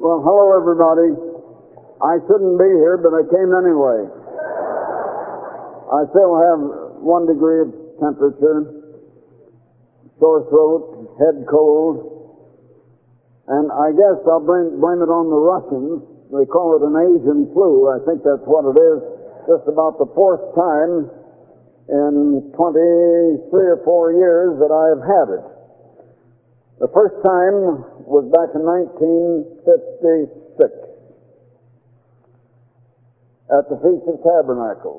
Well, hello, everybody. I shouldn't be here, but I came anyway. I still have 1 degree of temperature, sore throat, head cold, and I guess I'll blame it on the Russians. They call it an Asian flu. I think that's what it is. Just about the 4th time in 23 or 4 years that I have had it. The first time was back in 1956 at the Feast of Tabernacles.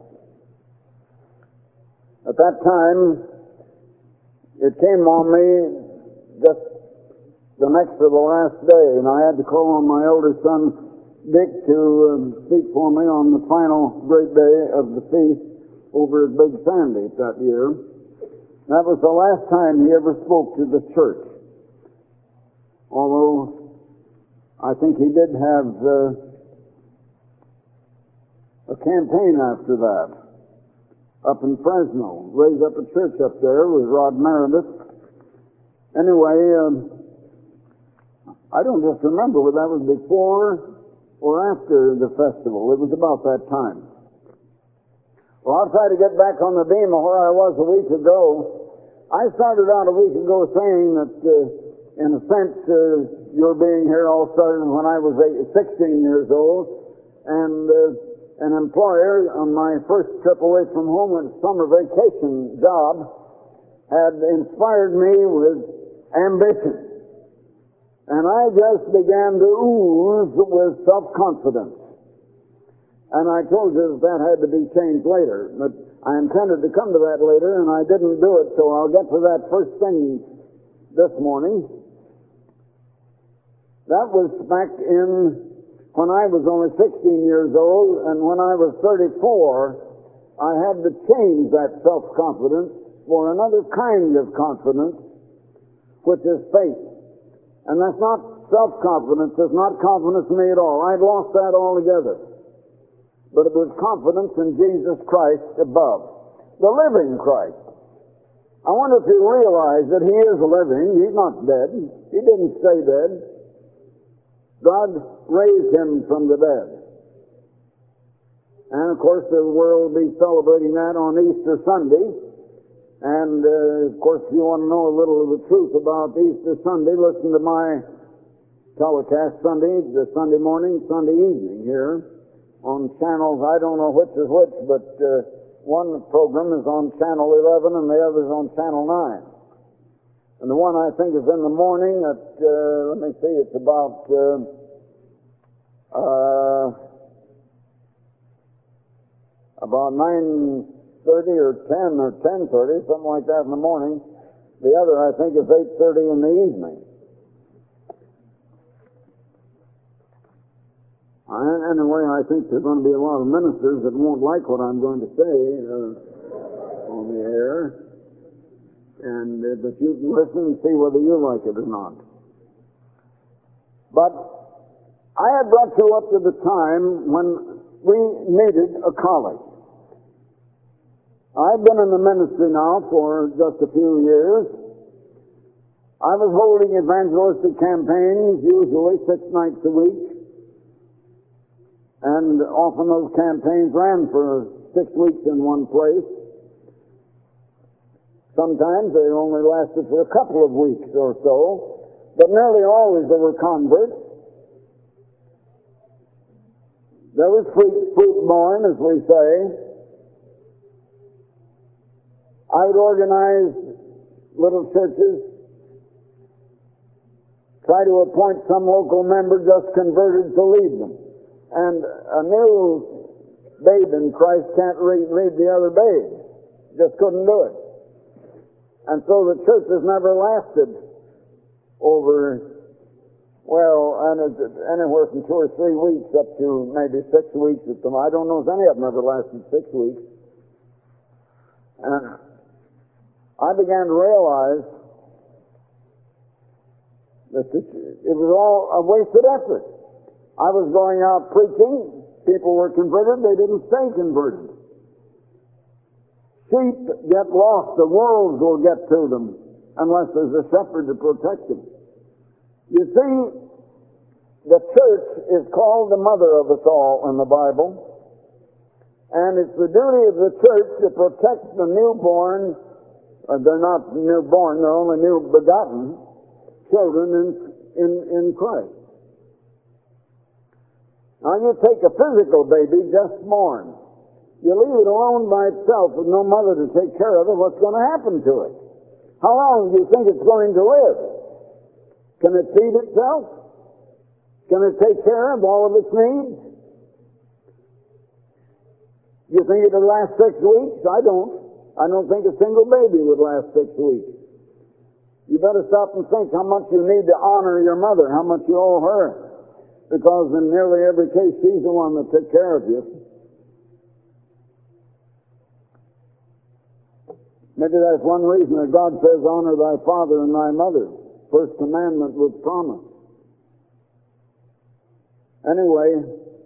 At that time, it came on me just the next to the last day, and I had to call on my older son, Dick, to speak for me on the final great day of the feast over at Big Sandy that year. That was the last time he ever spoke to the church. Although I think he did have a campaign after that up in Fresno, raised up a church up there with Rod Meredith. Anyway, I don't just remember whether that was before or after the festival. It was about that time. Well, I'll try to get back on the beam of where I was a week ago. I started out a week ago saying that in a sense, your being here all started when I was 16 years old, and an employer on my first trip away from home, a summer vacation job, had inspired me with ambition. And I just began to ooze with self-confidence. And I told you that had to be changed later, but I intended to come to that later, and I didn't do it, so I'll get to that first thing this morning. That was back in when I was only 16 years old, and when I was 34, I had to change that self-confidence for another kind of confidence, which is faith. And that's not self-confidence. It's not confidence in me at all. I'd lost that altogether. But it was confidence in Jesus Christ above, the living Christ. I wonder if you realize that He is living. He's not dead. He didn't stay dead. God raised Him from the dead. And, of course, the world will be celebrating that on Easter Sunday. And, of course, if you want to know a little of the truth about Easter Sunday, listen to my telecast the Sunday morning, Sunday evening here on channels. I don't know which is which, but one program is on Channel 11 and the other is on Channel 9. And the one I think is in the morning at, let me see, it's about 9:30 or 10 or 10:30, something like that in the morning. The other, I think, is 8:30 in the evening. Anyway, I think there's going to be a lot of ministers that won't like what I'm going to say on the air. And that you can listen and see whether you like it or not. But I had brought you up to the time when we needed a college. I've been in the ministry now for just a few years. I was holding evangelistic campaigns, usually 6 nights a week. And often those campaigns ran for 6 weeks in one place. Sometimes they only lasted for a couple of weeks or so, but nearly always there were converts. There was fruit born, as we say. I would organize little churches, try to appoint some local member just converted to lead them. And a new babe in Christ can't lead the other babe. Just couldn't do it. And so the church has never lasted over, anywhere from 2 or 3 weeks up to maybe 6 weeks at the most. I don't know if any of them ever lasted 6 weeks. And I began to realize that it was all a wasted effort. I was going out preaching, people were converted, they didn't stay converted. Sheep get lost, the wolves will get to them unless there's a shepherd to protect them. You see, The church is called the mother of us all in the Bible, and it's the duty of the church to protect the newborn, they're not newborn, they're only new begotten children in Christ. Now you take a physical baby just born. You leave it alone by itself with no mother to take care of it, what's going to happen to it? How long do you think it's going to live? Can it feed itself? Can it take care of all of its needs? You think it'll last 6 weeks? I don't. I don't think a single baby would last 6 weeks. You better stop and think how much you need to honor your mother, how much you owe her. Because in nearly every case, she's the one that took care of you. Maybe that's one reason that God says, honor thy father and thy mother. First commandment was promised. Anyway,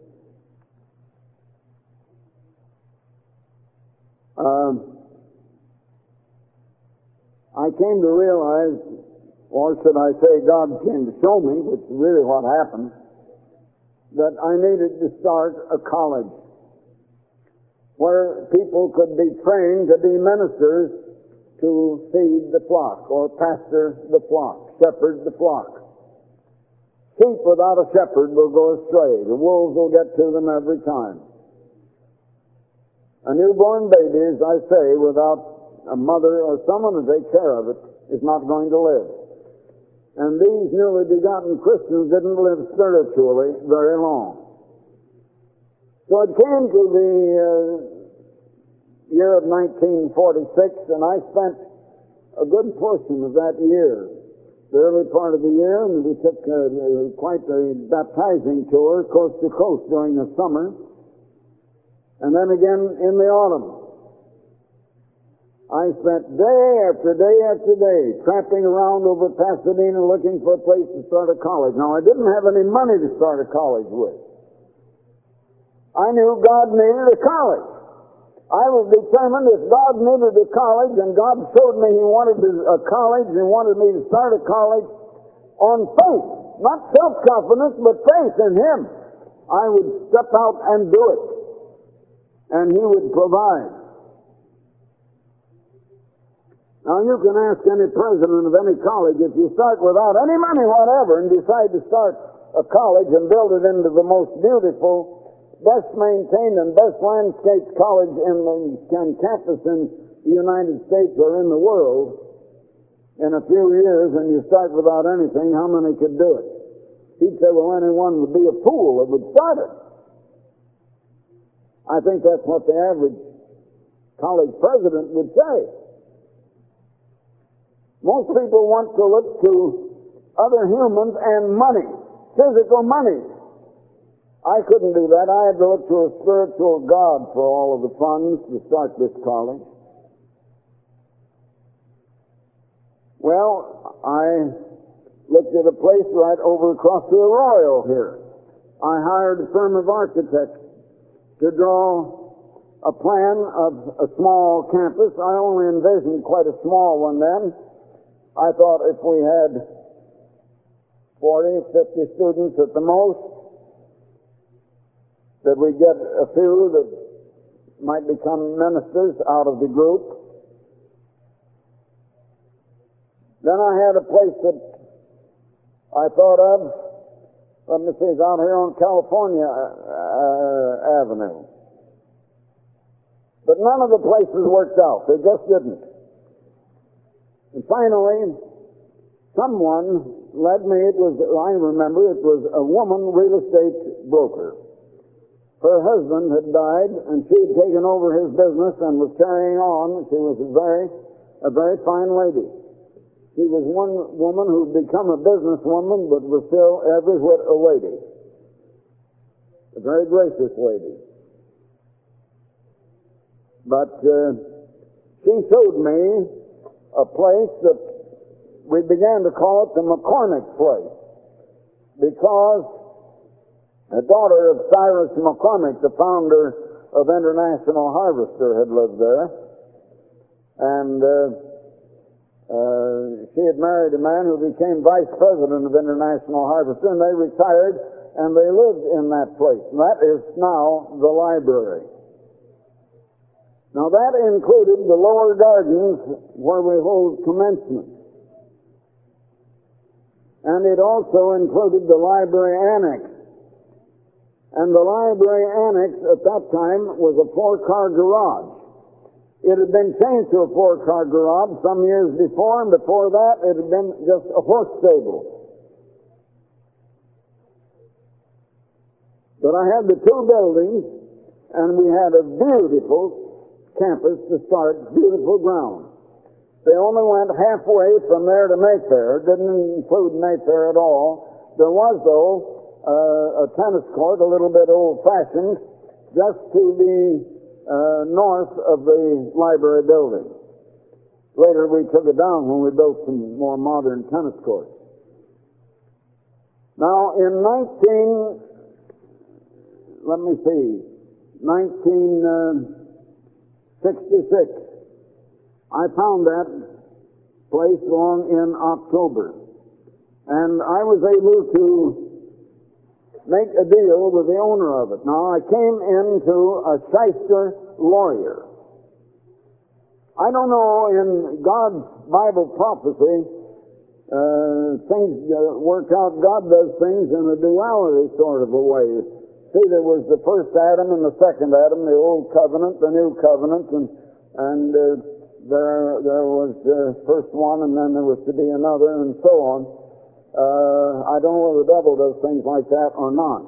I came to realize, or should I say God came to show me, which is really what happened, that I needed to start a college where people could be trained to be ministers to feed the flock, or pastor the flock, shepherd the flock. Sheep without a shepherd will go astray. The wolves will get to them every time. A newborn baby, as I say, without a mother or someone to take care of it, is not going to live. And these newly begotten Christians didn't live spiritually very long. So it came to the year of 1946, and I spent a good portion of that year, the early part of the year, and we took quite a baptizing tour coast to coast during the summer, and then again in the autumn. I spent day after day after day tramping around over Pasadena looking for a place to start a college. Now, I didn't have any money to start a college with. I knew God needed a college. I was determined if God needed a college, and God showed me He wanted a college and wanted me to start a college on faith, not self-confidence, but faith in Him, I would step out and do it, and He would provide. Now, you can ask any president of any college, if you start without any money whatever and decide to start a college and build it into the most beautiful, best maintained and best landscaped college in campus in the United States or in the world in a few years, and you start without anything, how many could do it? He'd say, well, anyone would be a fool that would start it. I think that's what the average college president would say. Most people want to look to other humans and money, physical money. I couldn't do that. I had to look to a spiritual God for all of the funds to start this college. Well, I looked at a place right over across the Arroyo here. I hired a firm of architects to draw a plan of a small campus. I only envisioned quite a small one then. I thought if we had 40, 50 students at the most, that we'd get a few that might become ministers out of the group. Then I had a place that I thought of, let me see, it's out here on California Avenue. But none of the places worked out. They just didn't. And finally, someone led me, I remember, it was a woman real estate broker. Her husband had died, and she had taken over his business and was carrying on. She was a very fine lady. She was one woman who'd become a businesswoman, but was still every whit a lady. A very gracious lady. But she showed me a place that we began to call it the McCormick place, because the daughter of Cyrus McCormick, the founder of International Harvester, had lived there. And She had married a man who became vice president of International Harvester, and they retired, and they lived in that place. And that is now the library. Now, that included the lower gardens where we hold commencement. And it also included the library annex. And the library annex at that time was a 4-car garage. It had been changed to a 4-car garage some years before, and before that it had been just a horse stable. But I had the two buildings, and we had a beautiful campus to start, beautiful ground. They only went halfway from there to Mayfair. It didn't include Mayfair at all. There was, though, a tennis court, a little bit old-fashioned, just to the north of the library building. Later we took it down when we built some more modern tennis courts. Now in 1966, I found that place along in October. And I was able to make a deal with the owner of it. Now, I came into a shyster lawyer. I don't know, in God's Bible prophecy, things work out. God does things in a duality sort of a way. See, there was the first Adam and the second Adam, the old covenant, the new covenant, and there was the first one, and then there was to be another, and so on. I don't know whether the devil does things like that or not.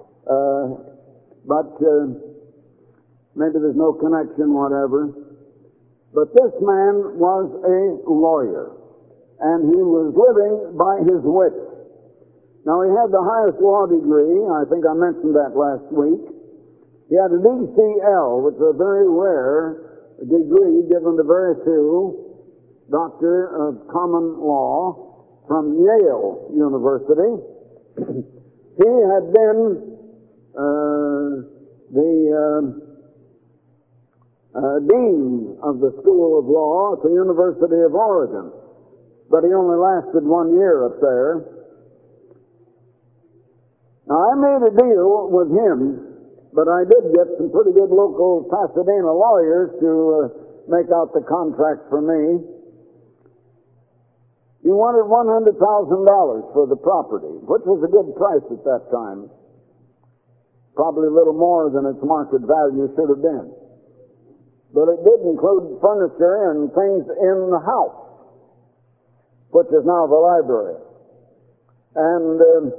But maybe there's no connection, whatever. But this man was a lawyer, and he was living by his wits. Now, he had the highest law degree. I think I mentioned that last week. He had a DCL, which is a very rare degree given to very few, Doctor of Common Law, from Yale University. He had been the dean of the School of Law at the University of Oregon, but he only lasted 1 year up there. Now, I made a deal with him, but I did get some pretty good local Pasadena lawyers to make out the contract for me. He wanted $100,000 for the property, which was a good price at that time. Probably a little more than its market value should have been. But it did include furniture and things in the house, which is now the library. And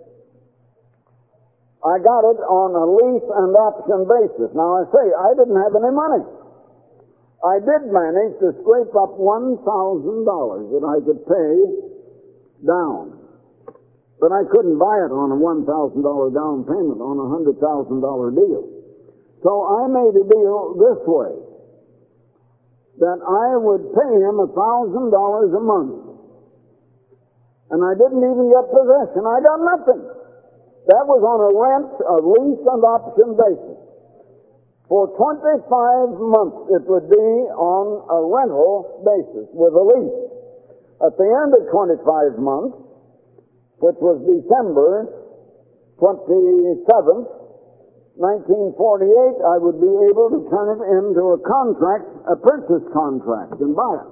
I got it on a lease and option basis. Now, I say, I didn't have any money. I did manage to scrape up $1,000 that I could pay down. But I couldn't buy it on a $1,000 down payment on a $100,000 deal. So I made a deal this way, that I would pay him $1,000 a month. And I didn't even get possession. I got nothing. That was on a rent, a lease and option basis. For 25 months, it would be on a rental basis with a lease. At the end of 25 months, which was December 27th, 1948, I would be able to turn it into a contract, a purchase contract, and buy it.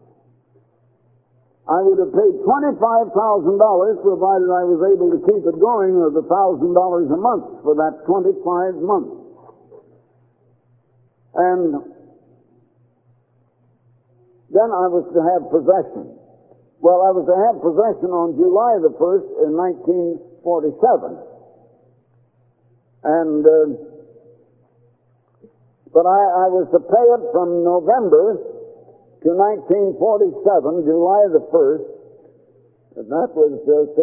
I would have paid $25,000 provided I was able to keep it going with $1,000 a month for that 25 months. And then I was to have possession. Well, I was to have possession on July the 1st in 1947. And, but I was to pay it from November to 1947, July the 1st. And that was,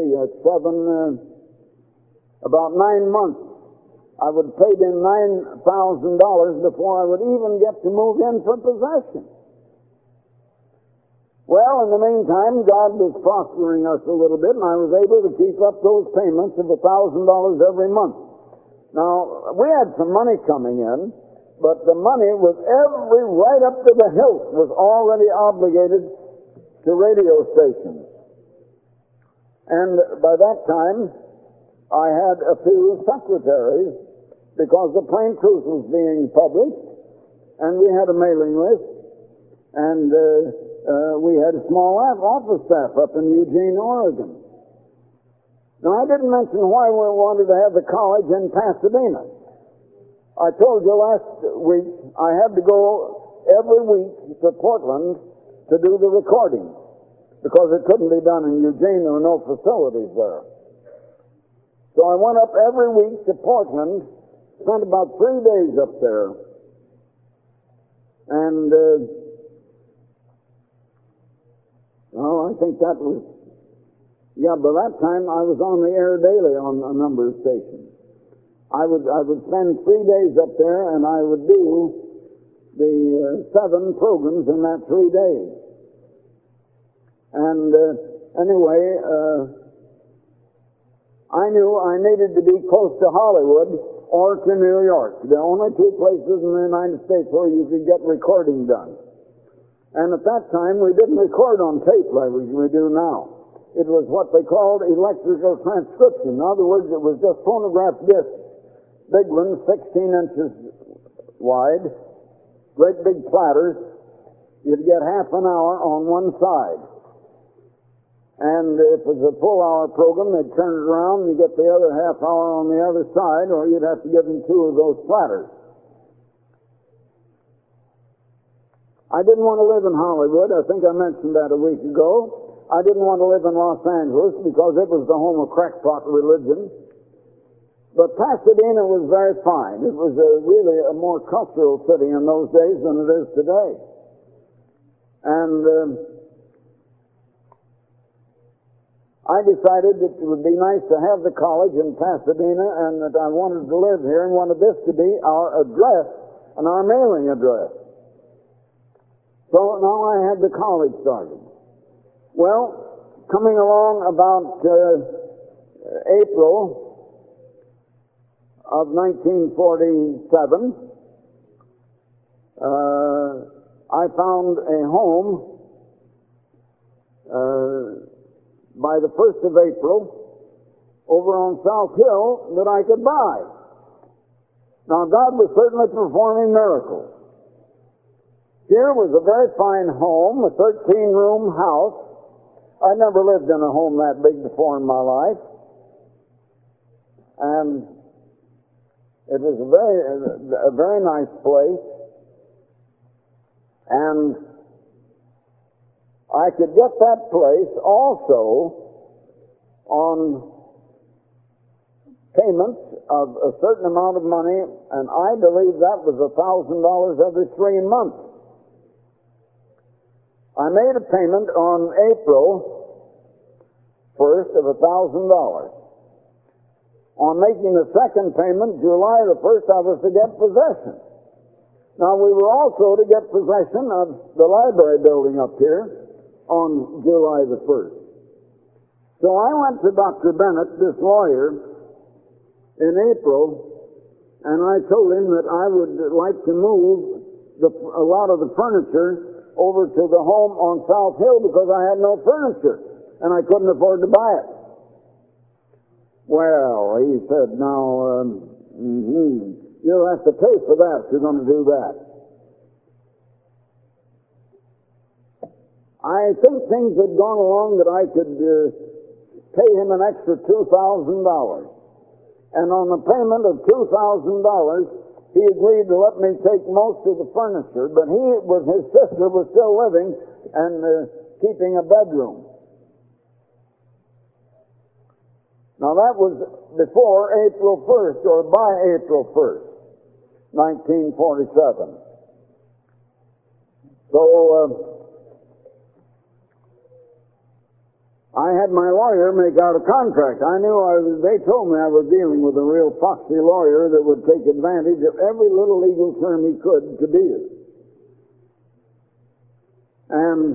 about 9 months. I would have paid in $9,000 before I would even get to move in for possession. Well, in the meantime, God was prospering us a little bit, and I was able to keep up those payments of $1,000 every month. Now, we had some money coming in, but the money was right up to the hilt was already obligated to radio stations. And by that time, I had a few secretaries because the Plain Truth was being published, and we had a mailing list, and we had a small office staff up in Eugene, Oregon. Now, I didn't mention why we wanted to have the college in Pasadena. I told you last week I had to go every week to Portland to do the recording because it couldn't be done in Eugene. There were no facilities there. So I went up every week to Portland, spent about 3 days up there, and I think that was, by that time I was on the air daily on a number of stations. I would spend 3 days up there, and I would do the 7 programs in that 3 days. And anyway, I knew I needed to be close to Hollywood or to New York. The only 2 places in the United States where you could get recording done. And at that time, we didn't record on tape like we do now. It was what they called electrical transcription. In other words, it was just phonograph discs, big ones, 16 inches wide, great big platters. You'd get half an hour on one side. And if it was a full-hour program, they'd turn it around and you get the other half hour on the other side, or you'd have to give them 2 of those platters. I didn't want to live in Hollywood. I think I mentioned that a week ago. I didn't want to live in Los Angeles because it was the home of crackpot religion. But Pasadena was very fine. It was really a more cultural city in those days than it is today. And I decided that it would be nice to have the college in Pasadena, and that I wanted to live here and wanted this to be our address and our mailing address. So now I had the college started. Well, coming along about April of 1947, I found a home by the 1st of April over on South Hill that I could buy. Now, God was certainly performing miracles. Here was a very fine home, a 13-room house. I'd never lived in a home that big before in my life. And it was a very nice place. And I could get that place also on payments of a certain amount of money, and I believe that was $1,000 every 3 months. I made a payment on April 1st of $1,000. On making the second payment, July the 1st, I was to get possession. Now, we were also to get possession of the library building up here on July the 1st. So I went to Dr. Bennett, this lawyer, in April, and I told him that I would like to move a lot of the furniture over to the home on South Hill because I had no furniture and I couldn't afford to buy it. Well, he said, now, you'll have to pay for that if you're going to do that. I think things had gone along that I could pay him an extra $2,000. And on the payment of $2,000, he agreed to let me take most of the furniture, but his sister was still living and keeping a bedroom. Now that was before April 1st, or by April 1st, 1947. So I had my lawyer make out a contract. They told me I was dealing with a real foxy lawyer that would take advantage of every little legal term he could to beat it. And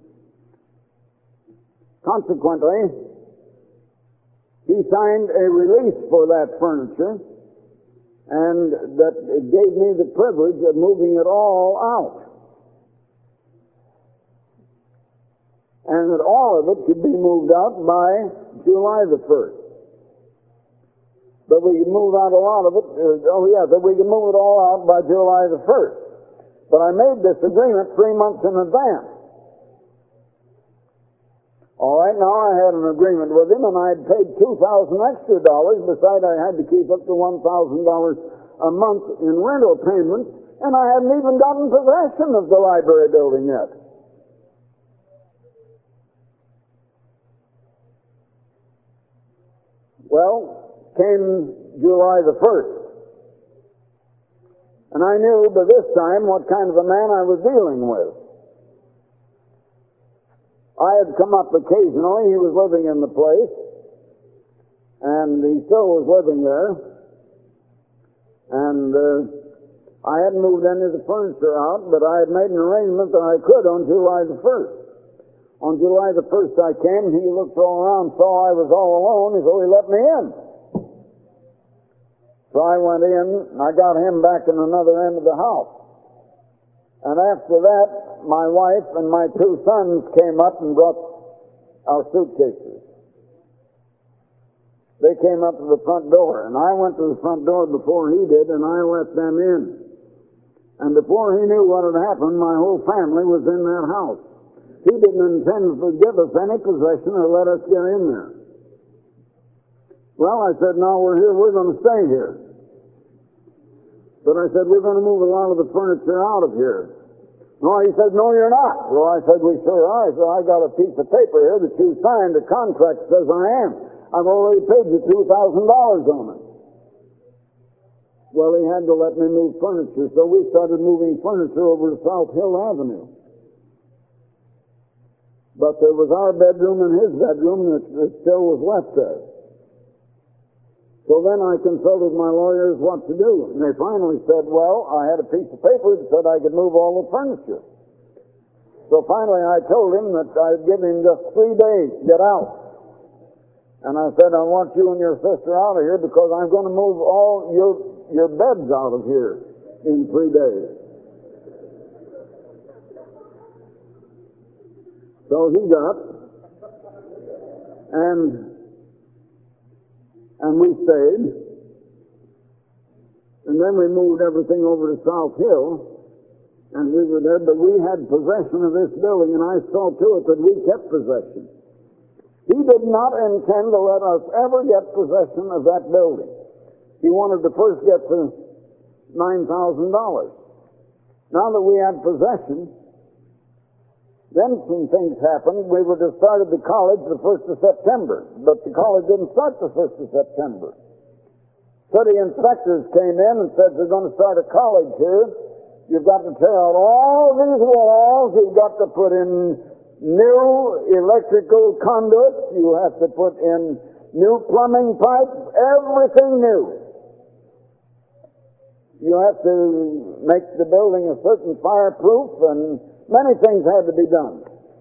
consequently, he signed a release for that furniture, and that it gave me the privilege of moving it all out. and that all of it could be moved out by July the 1st. But we could move out a lot of it, that we could move it all out by July the 1st. But I made this agreement 3 months in advance. All right, now I had an agreement with him, and I had paid $2,000 extra dollars, besides I had to keep up to $1,000 a month in rental payments, and I hadn't even gotten possession of the library building yet. Well, came July the 1st. And I knew by this time what kind of a man I was dealing with. I had come up occasionally. He was living in the place, and he still was living there. And I hadn't moved any of the furniture out, but I had made an arrangement that I could on July the 1st. On July the 1st I came, he looked all around, saw I was all alone, so he let me in. So I went in, and I got him back in another end of the house. And after that, my wife and my 2 sons came up and brought our suitcases. They came up to the front door, and I went to the front door before he did, and I let them in. And before he knew what had happened, my whole family was in that house. He didn't intend to give us any possession or let us get in there. Well, I said, now we're here, we're going to stay here. But I said, we're going to move a lot of the furniture out of here. No, he said, no, you're not. Well, I said, we sure are. So I got a piece of paper here that you signed, a contract says I am. I've already paid you $2,000 on it. Well, he had to let me move furniture, so we started moving furniture over to South Hill Avenue. But there was our bedroom and his bedroom that still was left there. So then I consulted my lawyers what to do. And they finally said, well, I had a piece of paper that said I could move all the furniture. So finally I told him that I'd give him just 3 days to get out. And I said, I want you and your sister out of here because I'm going to move all your beds out of here in 3 days. So he got, and we stayed, and then we moved everything over to South Hill, and we were there, but we had possession of this building, and I saw to it that we kept possession. He did not intend to let us ever get possession of that building. He wanted to first get to $9,000. Now that we had possession, then some things happened. We were to start at the college the 1st of September, but the college didn't start the 1st of September. City inspectors came in and said, they're going to start a college here. You've got to tear out all these walls. You've got to put in new electrical conduits. You have to put in new plumbing pipes, everything new. You have to make the building a certain fireproof, and many things had to be done.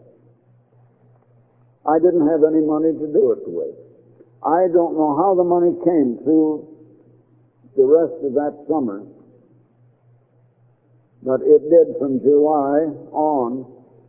I didn't have any money to do it with. I don't know how the money came through the rest of that summer, but it did from July on.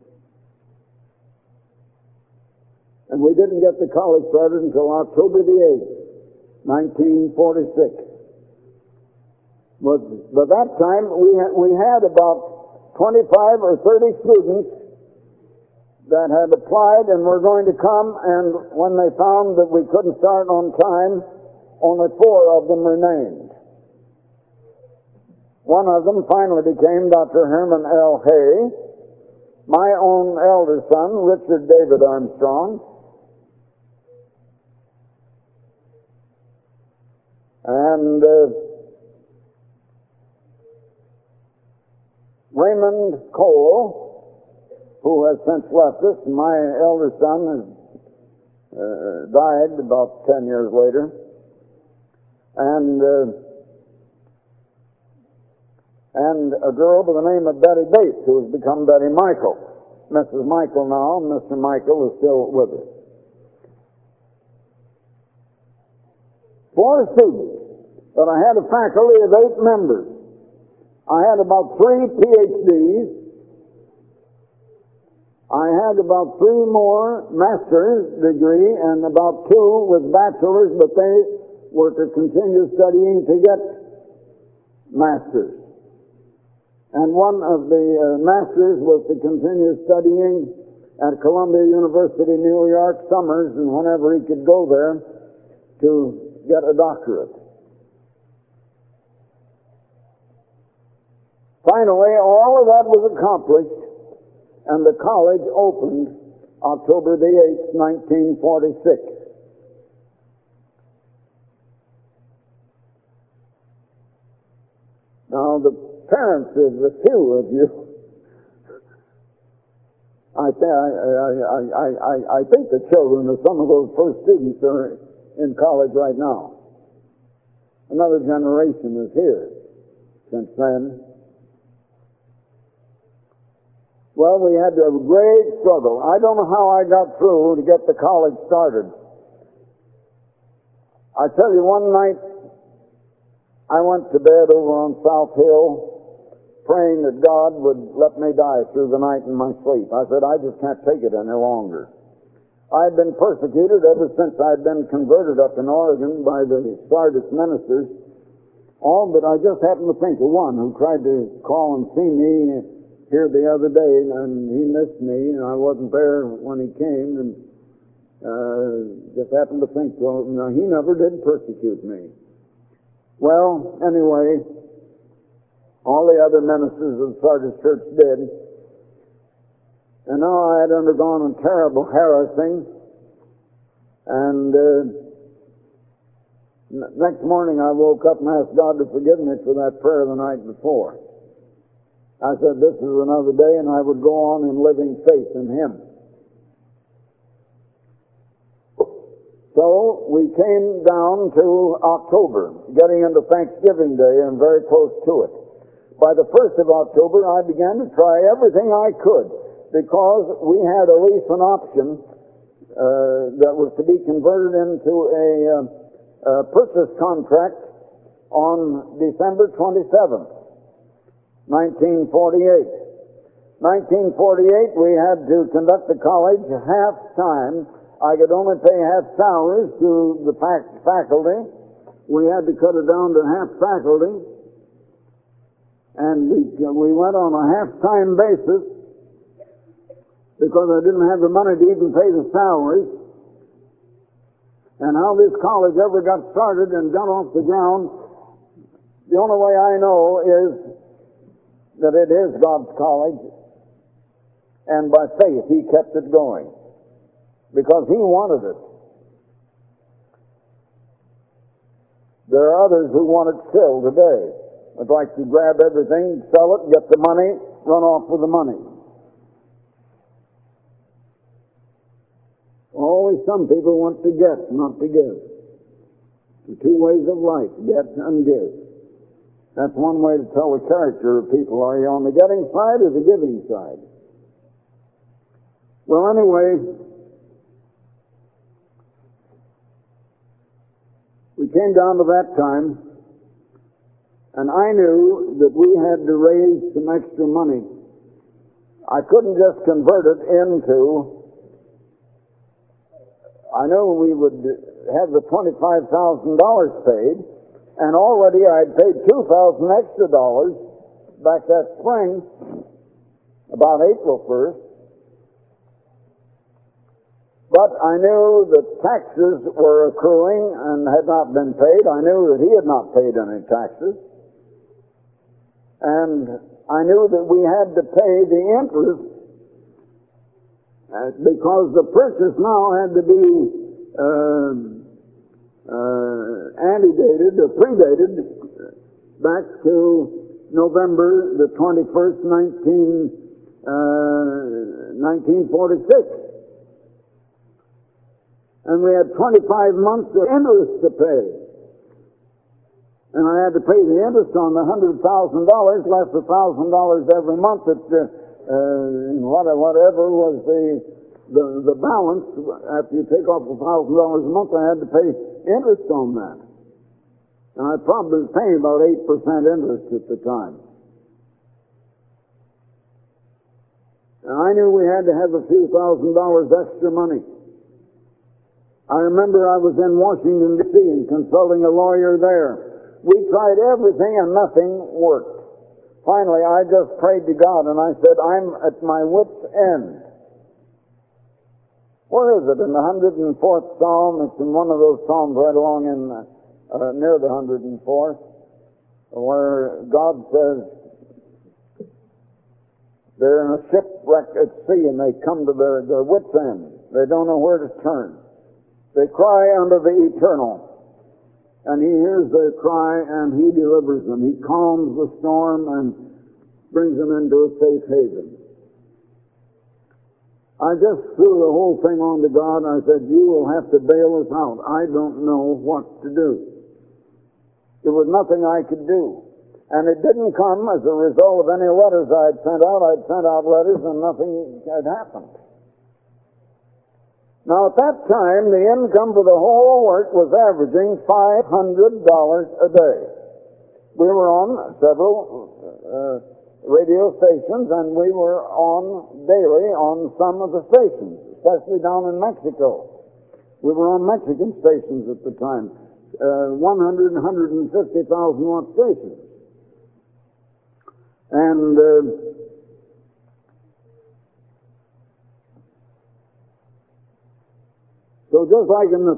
And we didn't get the college started until October the 8th, 1946. But by that time, we had about 25 or 30 students that had applied and were going to come, and when they found that we couldn't start on time, only 4 of them remained. One of them finally became Dr. Herman L. Hay, my own elder son, Richard David Armstrong, and Raymond Cole, who has since left us. My elder son has died about 10 years later. And a girl by the name of Betty Bates, who has become Betty Michael. Mrs. Michael now, Mr. Michael is still with us. 4 students, but I had a faculty of 8 members. I had about 3 PhDs, I had about 3 more master's degree and about 2 with bachelor's, but they were to continue studying to get masters. And one of the masters was to continue studying at Columbia University, New York, summers, and whenever he could go there to get a doctorate. Finally, all of that was accomplished, and the college opened October the 8th, 1946. Now, the parents of the few of you, I think the children of some of those first students are in college right now. Another generation is here since then. Well, we had a great struggle. I don't know how I got through to get the college started. I tell you, one night I went to bed over on South Hill praying that God would let me die through the night in my sleep. I said, I just can't take it any longer. I had been persecuted ever since I had been converted up in Oregon by the Sardis ministers. All but I just happened to think of one who tried to call and see me here the other day, and he missed me, and I wasn't there when he came, and just happened to think, well, no, he never did persecute me. Well, anyway, all the other ministers of the Sardis Church did, and now I had undergone a terrible harassing, and next morning I woke up and asked God to forgive me for that prayer the night before. I said, this is another day, and I would go on in living faith in Him. So we came down to October, getting into Thanksgiving Day and very close to it. By the 1st of October, I began to try everything I could, because we had a lease and option that was to be converted into a purchase contract on December 27th. 1948. 1948, we had to conduct the college half-time. I could only pay half salaries to the faculty. We had to cut it down to half faculty. And we went on a half-time basis because I didn't have the money to even pay the salaries. And how this college ever got started and got off the ground, the only way I know is that it is God's college, and by faith He kept it going, because He wanted it. There are others who want it still today. Would like to grab everything, sell it, get the money, run off with the money. Always some people want to get, not to give. The two ways of life, get and give. That's one way to tell the character of people. Are you on the getting side or the giving side? Well, anyway, we came down to that time, and I knew that we had to raise some extra money. I couldn't just convert it into, I knew we would have the $25,000 paid, and already I'd paid $2,000 extra back that spring, about April 1st. But I knew that taxes were accruing and had not been paid. I knew that he had not paid any taxes. And I knew that we had to pay the interest because the purchase now had to be antedated or predated back to November the 21st, 1946. And we had 25 months of interest to pay. And I had to pay the interest on the $100,000, less $1,000 every month that whatever was the balance. After you take off $1,000 a month, I had to pay interest on that. And I probably was paying about 8% interest at the time. And I knew we had to have a few $1,000s extra money. I remember I was in Washington, D.C. and consulting a lawyer there. We tried everything and nothing worked. Finally, I just prayed to God and I said, I'm at my wit's end. Where is it? In the 104th Psalm. It's in one of those Psalms right along in near the 104th, where God says they're in a shipwreck at sea and they come to their wit's end. They don't know where to turn. They cry unto the Eternal, and He hears their cry and He delivers them. He calms the storm and brings them into a safe haven. I just threw the whole thing on to God, and I said, you will have to bail us out. I don't know what to do. There was nothing I could do. And it didn't come as a result of any letters I'd sent out. I'd sent out letters and nothing had happened. Now, at that time, the income for the whole work was averaging $500 a day. We were on several radio stations, and we were on daily on some of the stations, especially down in Mexico. We were on Mexican stations at the time, 100 and 150,000 watt stations. And so just like in the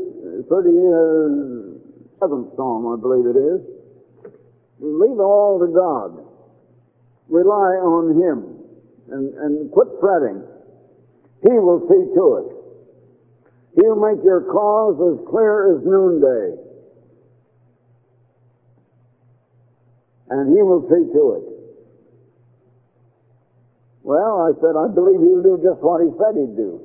37th Psalm, I believe it is, leave all to God. Rely on Him and quit fretting. He will see to it. He'll make your cause as clear as noonday. And He will see to it. Well, I said, I believe He'll do just what He said He'd do.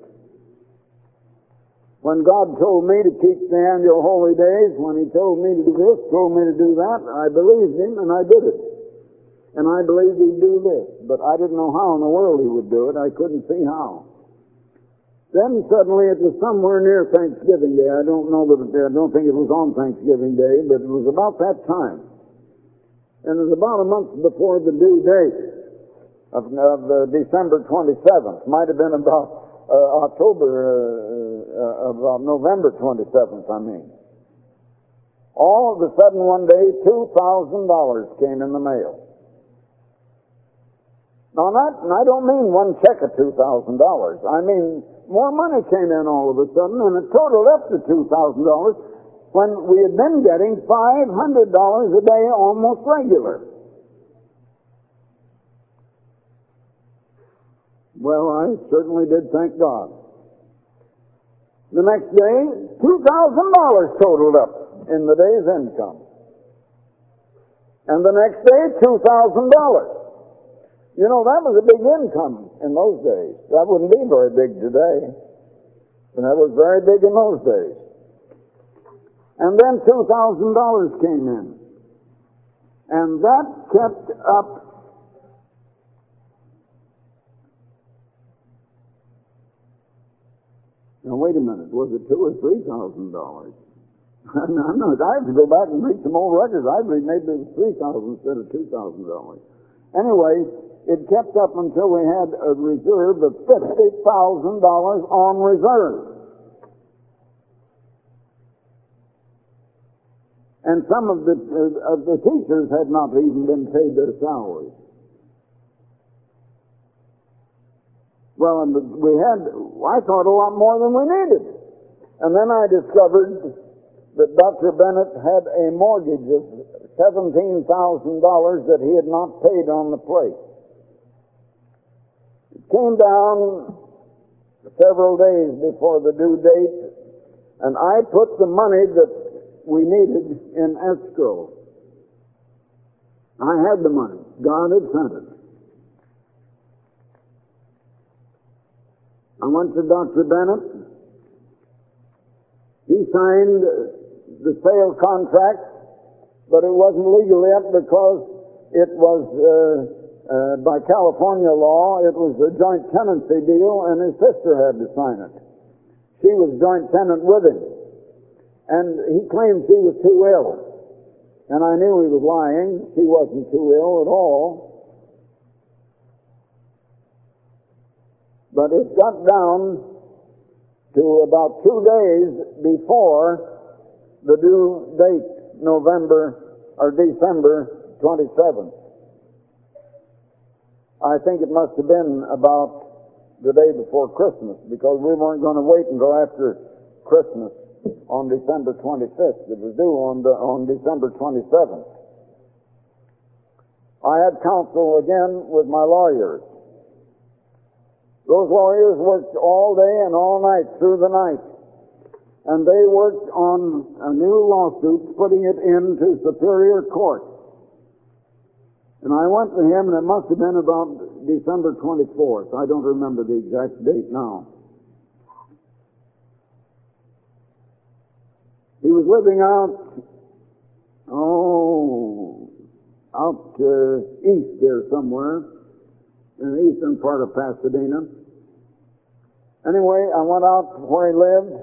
When God told me to keep the annual holy days, when He told me to do this, told me to do that, I believed Him and I did it. And I believed He'd do this, but I didn't know how in the world He would do it. I couldn't see how. Then suddenly it was somewhere near Thanksgiving Day. I don't think it was on Thanksgiving Day, but it was about that time. And it was about a month before the due date of December 27th. Might have been about November 27th, I mean. All of a sudden one day, $2,000 came in the mail. Now, I don't mean one check of $2,000. I mean, more money came in all of a sudden, and it totaled up to $2,000 when we had been getting $500 a day almost regular. Well, I certainly did thank God. The next day, $2,000 totaled up in the day's income. And the next day, $2,000. You know, that was a big income in those days. That wouldn't be very big today. But that was very big in those days. And then $2,000 came in. And that kept up. Now, wait a minute. Was it $2,000 or $3,000? I'm not. I have to go back and read some old records. I believe maybe it was $3,000 instead of $2,000. Anyway, it kept up until we had a reserve of $50,000 on reserve. And some of the teachers had not even been paid their salaries. Well, and I thought a lot more than we needed. And then I discovered that Dr. Bennett had a mortgage of $17,000 that he had not paid on the place. It came down several days before the due date, and I put the money that we needed in escrow. I had the money. God had sent it. I went to Dr. Bennett. He signed the sale contract, but it wasn't legal yet because it was, by California law, it was a joint tenancy deal, and his sister had to sign it. She was joint tenant with him. And he claimed she was too ill. And I knew he was lying. She wasn't too ill at all. But it got down to about 2 days before the due date, November or December 27th. I think it must have been about the day before Christmas, because we weren't going to wait until after Christmas on December 25th. It was due on December 27th. I had counsel again with my lawyers. Those lawyers worked all day and all night through the night, and they worked on a new lawsuit, putting it into Superior Court. And I went to him, and it must have been about December 24th. I don't remember the exact date now. He was living out east here somewhere, in the eastern part of Pasadena. Anyway, I went out where he lived,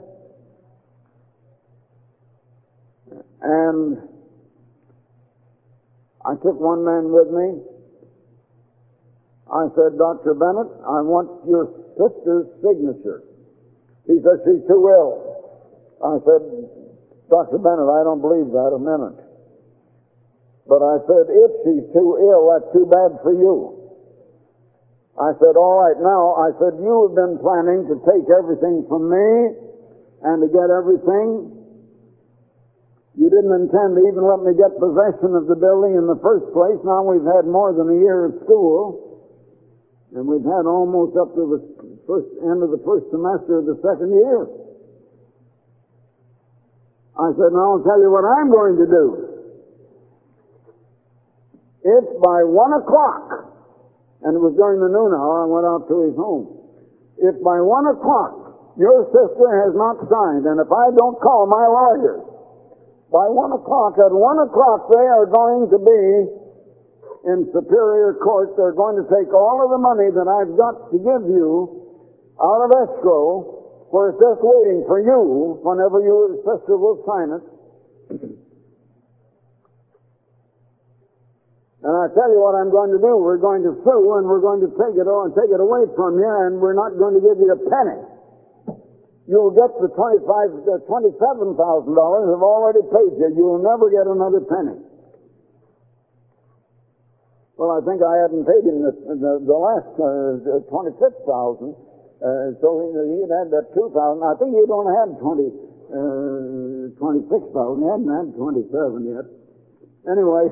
and I took one man with me. I said, Dr. Bennett, I want your sister's signature. He said, she's too ill. I said, Dr. Bennett, I don't believe that a minute. But I said, if she's too ill, that's too bad for you. I said, all right, now, I said, you have been planning to take everything from me and to get everything. You didn't intend to even let me get possession of the building in the first place. Now we've had more than a year of school, and we've had almost up to the end of the first semester of the second year. I said, now I'll tell you what I'm going to do. If by 1 o'clock, and it was during the noon hour, I went out to his home. If by 1 o'clock your sister has not signed, and if I don't call my lawyers, by 1 o'clock, at 1 o'clock they are going to be in Superior Court. They're going to take all of the money that I've got to give you out of escrow, where it's just waiting for you whenever your sister will sign it. And I tell you what I'm going to do. We're going to sue, and we're going to take it away from you, and we're not going to give you a penny. You'll get the $27,000 I've already paid you. You'll never get another penny. Well, I think I hadn't paid him the last $26,000, so he'd had that $2,000. I think he'd only had $26,000. He hadn't had $27 yet. Anyway,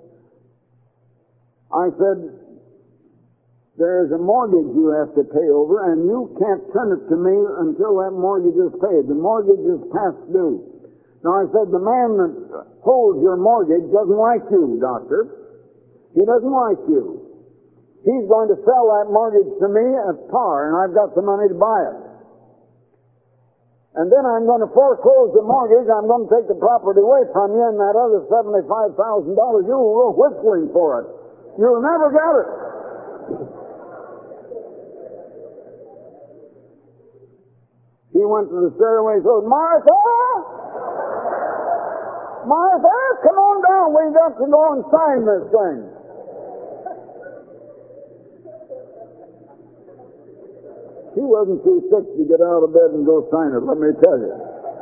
I said, there's a mortgage you have to pay over, and you can't turn it to me until that mortgage is paid. The mortgage is past due. Now, I said, the man that holds your mortgage doesn't like you, doctor. He doesn't like you. He's going to sell that mortgage to me at par, and I've got the money to buy it. And then I'm going to foreclose the mortgage. I'm going to take the property away from you, and that other $75,000, you will go whistling for it. You'll never get it. He went to the stairway and said, Martha! Martha, come on down. We've got to go and sign this thing. She wasn't too sick to get out of bed and go sign it, let me tell you.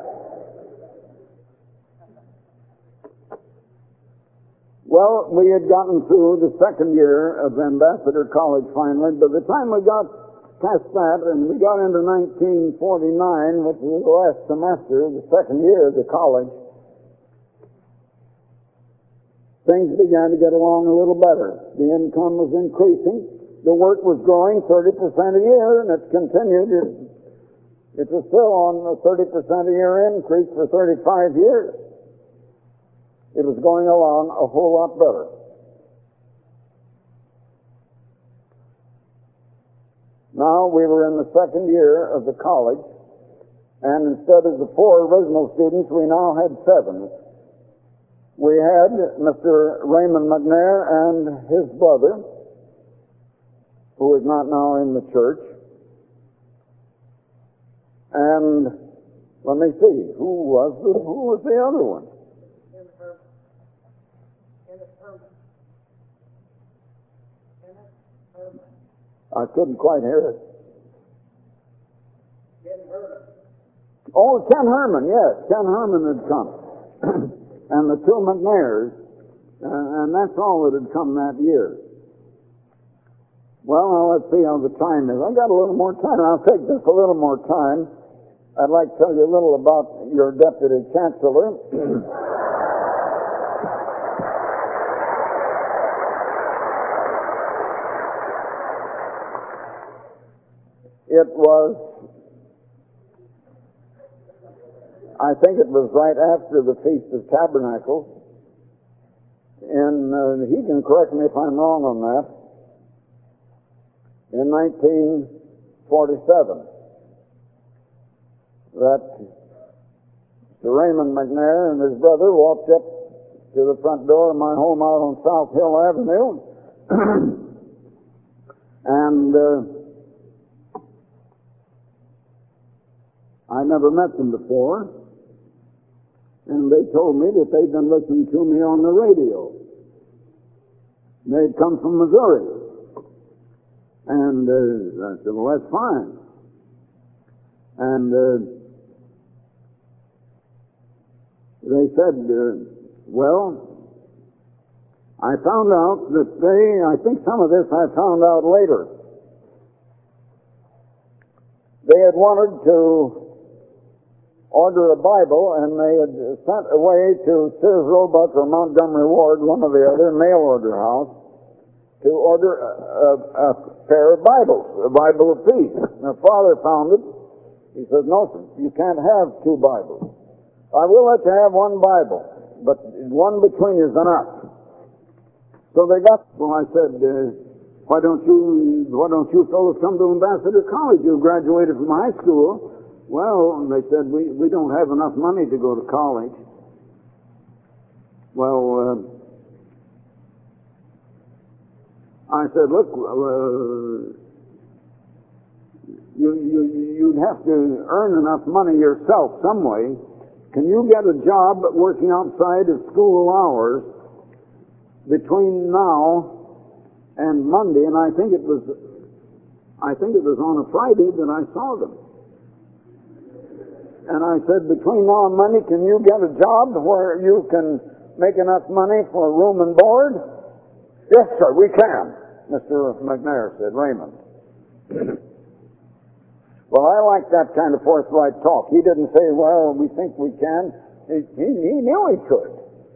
Well, we had gotten through the second year of Ambassador College finally. By the time we got past that, and we got into 1949, which was the last semester, the second year of the college, things began to get along a little better. The income was increasing. The work was growing 30% a year, and it continued. It was still on a 30% a year increase for 35 years. It was going along a whole lot better. Now we were in the second year of the college, and instead of the 4 original students, we now had 7. We had Mr. Raymond McNair and his brother, who is not now in the church. And let me see, who was the other one? I couldn't quite hear it. Oh, Ken Herman, yes. Ken Herman had come. And the two McNairs. And that's all that had come that year. Well, now let's see how the time is. I've got a little more time. I'll take just a little more time. I'd like to tell you a little about your deputy chancellor. It was, I think it was right after the Feast of Tabernacles, and he can correct me if I'm wrong on that, in 1947, that Sir Raymond McNair and his brother walked up to the front door of my home out on South Hill Avenue, and I never met them before, and they told me that they'd been listening to me on the radio. They'd come from Missouri. And I said, well, that's fine. And they said, well, I found out that I think some of this I found out later. They had wanted to order a Bible, and they had sent away to Sears Roebuck or Montgomery Ward, one or the other, mail order house, to order a pair of Bibles, a Bible of peace. Their father found it. He said, no, sir, you can't have two Bibles. I will let you have one Bible, but one between you is enough. So they got, well, I said, why don't you fellows come to Ambassador College? You graduated from high school. Well, they said, we don't have enough money to go to college. Well, I said, look, you'd have to earn enough money yourself some way. Can you get a job working outside of school hours between now and Monday? And I think it was on a Friday that I saw them. And I said, between now and Monday, can you get a job where you can make enough money for room and board? Yes, sir, we can, Mr. McNair said, Raymond. Well, I like that kind of forthright talk. He didn't say, well, we think we can. He knew he could.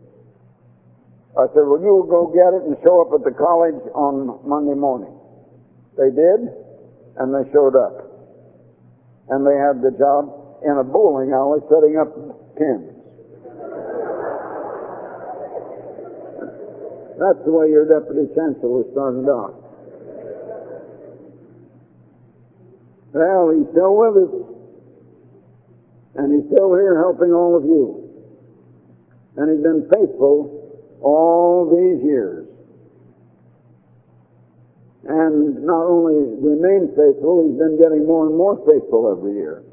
I said, well, you go get it and show up at the college on Monday morning. They did, and they showed up. And they had the job in a bowling alley setting up pins. That's the way your deputy chancellor started out. Well, he's still with us, and he's still here helping all of you. And he's been faithful all these years. And not only remained faithful, he's been getting more and more faithful every year.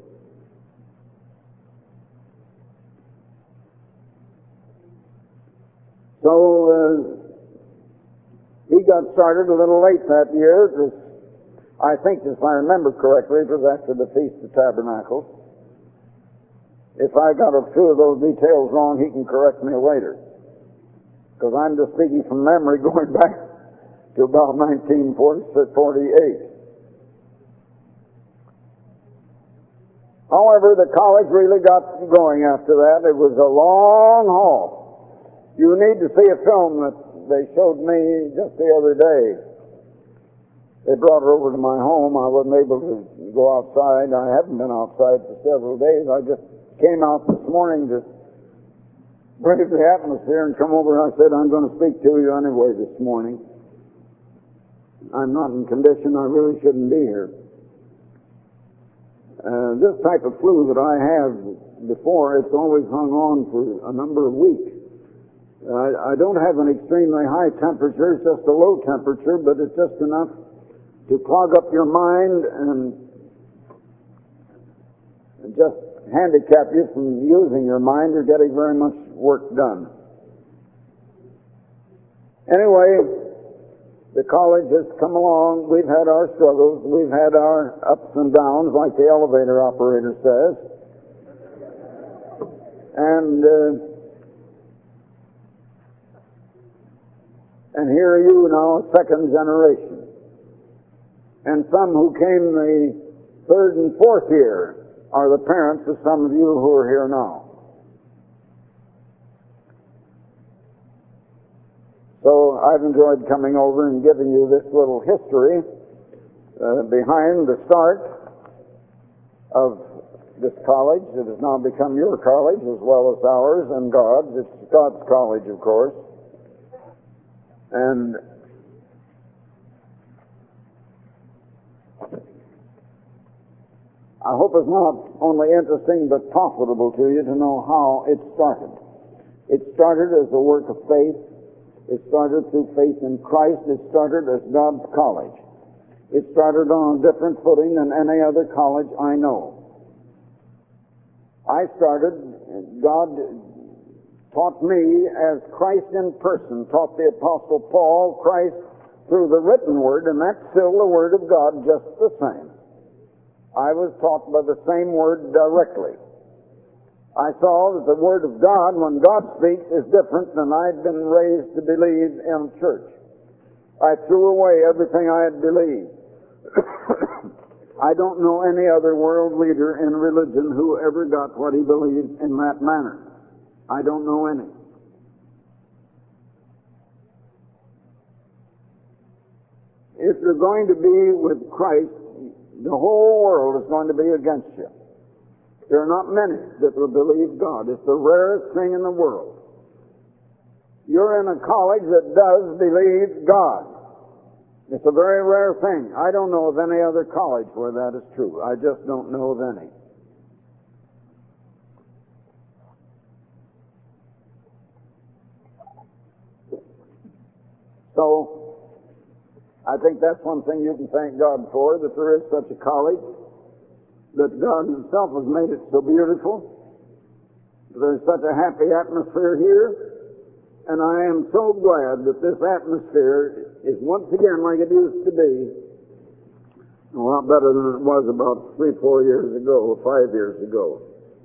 So he got started a little late that year. It was, I think, if I remember correctly, it was after the Feast of Tabernacles. If I got a few of those details wrong, he can correct me later. Because I'm just speaking from memory going back to about 1948. However, the college really got going after that. It was a long haul. You need to see a film that they showed me just the other day. They brought it over to my home. I wasn't able to go outside. I haven't been outside for several days. I just came out this morning to brave the atmosphere and come over, and I said, I'm going to speak to you anyway this morning. I'm not in condition. I really shouldn't be here. This type of flu that I have before, it's always hung on for a number of weeks. I don't have an extremely high temperature, it's just a low temperature, but it's just enough to clog up your mind and just handicap you from using your mind or getting very much work done. Anyway, the college has come along. We've had our struggles. We've had our ups and downs, like the elevator operator says. And here are you now, second generation. And some who came the third and fourth year are the parents of some of you who are here now. So I've enjoyed coming over and giving you this little history behind the start of this college. It has now become your college as well as ours and God's. It's God's college, of course. And I hope it's not only interesting but profitable to you to know how it started. It started as a work of faith. It started through faith in Christ. It started as God's college. It started on a different footing than any other college I know. God taught me as Christ in person, taught the Apostle Paul Christ through the written word, and that's still the Word of God just the same. I was taught by the same word directly. I saw that the Word of God, when God speaks, is different than I'd been raised to believe in church. I threw away everything I had believed. I don't know any other world leader in religion who ever got what he believed in that manner. I don't know any. If you're going to be with Christ, the whole world is going to be against you. There are not many that will believe God. It's the rarest thing in the world. You're in a college that does believe God. It's a very rare thing. I don't know of any other college where that is true. I just don't know of any. So, I think that's one thing you can thank God for, that there is such a college, that God Himself has made it so beautiful. There's such a happy atmosphere here. And I am so glad that this atmosphere is once again like it used to be, a lot better than it was about 3-4 years ago, or 5 years ago.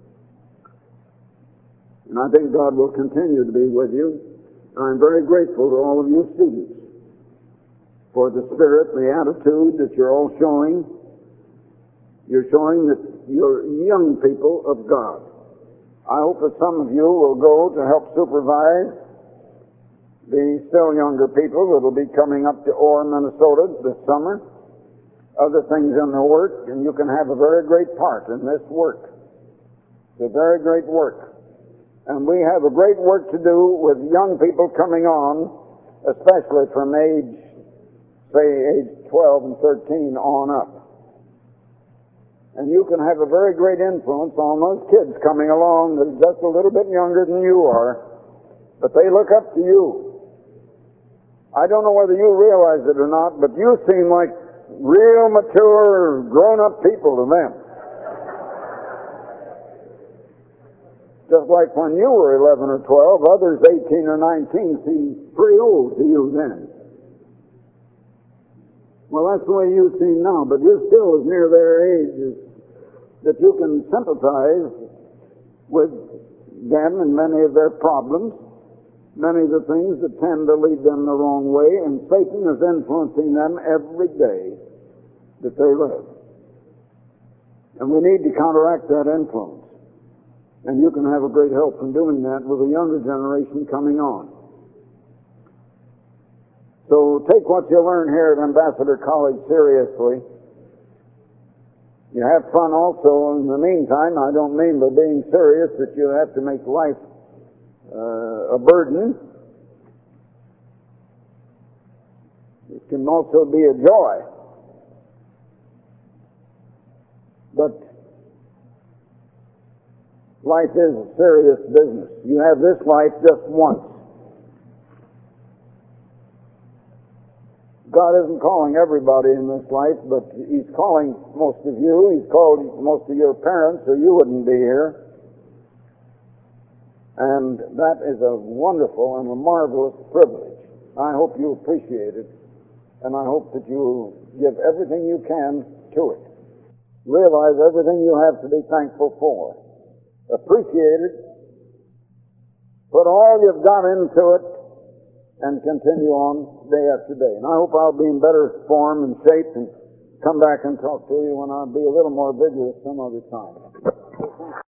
And I think God will continue to be with you. And I'm very grateful to all of you students for the spirit, the attitude that you're all showing. You're showing that you're young people of God. I hope that some of you will go to help supervise the still younger people that will be coming up to Orr, Minnesota this summer. Other things in the work, and you can have a very great part in this work. It's a very great work. And we have a great work to do with young people coming on, especially from age 12 and 13 on up. And you can have a very great influence on those kids coming along that are just a little bit younger than you are, but they look up to you. I don't know whether you realize it or not, but you seem like real mature, grown-up people to them. Just like when you were 11 or 12, others 18 or 19 seemed pretty old to you then. Well, that's the way you seem now, but you're still as near their age as that you can sympathize with them and many of their problems, many of the things that tend to lead them the wrong way, and Satan is influencing them every day that they live. And we need to counteract that influence. And you can have a great help in doing that with the younger generation coming on. So take what you learn here at Ambassador College seriously. You have fun also in the meantime. I don't mean by being serious that you have to make life a burden. It can also be a joy. But life is a serious business. You have this life just once. God isn't calling everybody in this life, but He's calling most of you. He's called most of your parents, or you wouldn't be here. And that is a wonderful and a marvelous privilege. I hope you appreciate it, and I hope that you give everything you can to it. Realize everything you have to be thankful for. Appreciate it, Put all you've got into it and continue on day after day. And I hope I'll be in better form and shape and come back and talk to you when I'll be a little more vigorous some other time.